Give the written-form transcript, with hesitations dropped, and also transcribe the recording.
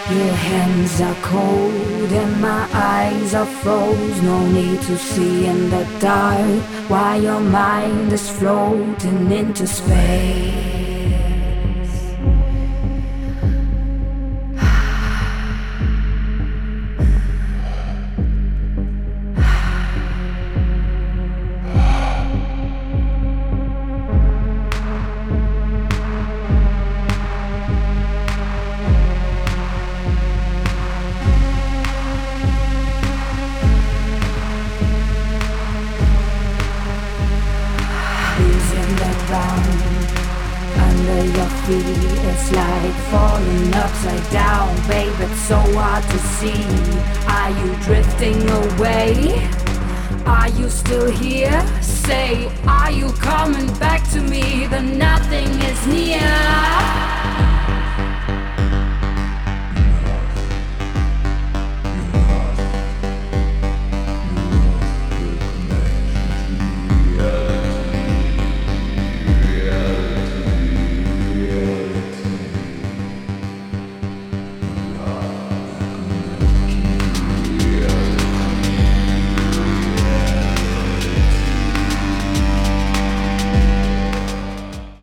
Your hands are cold and my eyes are froze. No need to see in the dark while your mind is floating into space. Under your feet, it's like falling upside down, babe. It's so hard to see. Are you drifting away? Are you still here? Say, are you coming back to me? Then nothing is near.